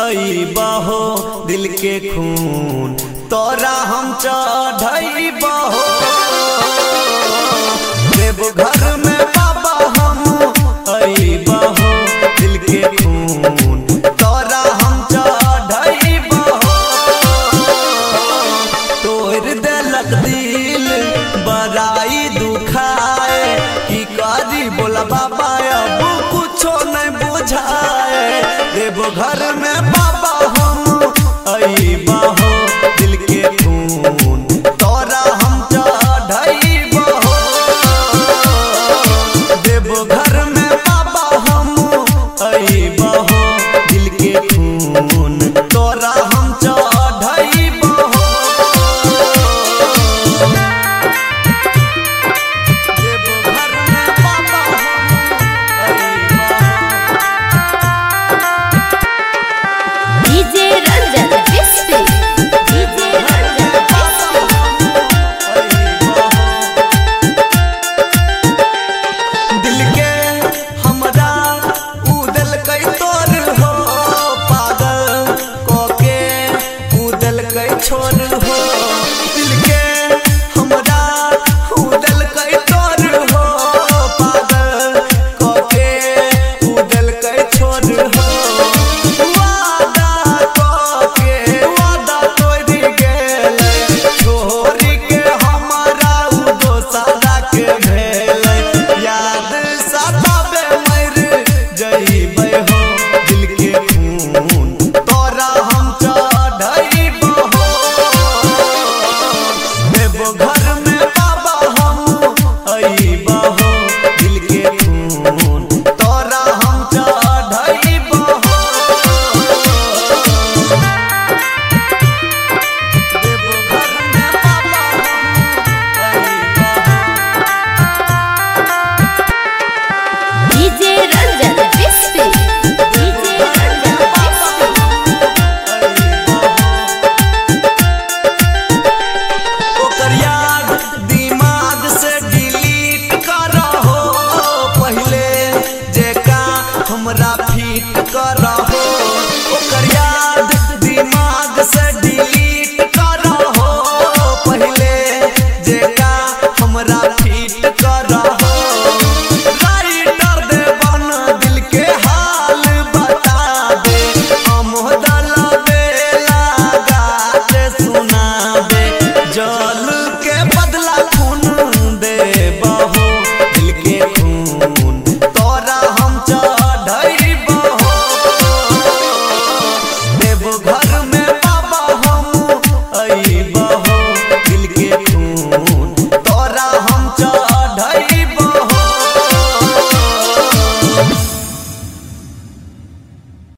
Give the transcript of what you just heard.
अइबहो दिल के खून तोरा हम चढ़इबहो देवघर में बाबा हम अइबहो दिल के खून तोरा हम चढ़इबहो तोर देलक दिल बड़ाई दुखाए की करी बोला बाबा अब कुछो नहीं बुझाए देवघर में बाबा हम अइबहो दिल के खून तोरा हम चढ़इबहो देवघर में बाबा हम अइबहो दिल के खून तोरा हम चढ़इबहो देवघर में बाबा हम डीजे रंजन किस्ती डीजे रंजन दिल के हमरा उदल कई तोर हो पागल को के उदल कई छोड़ हो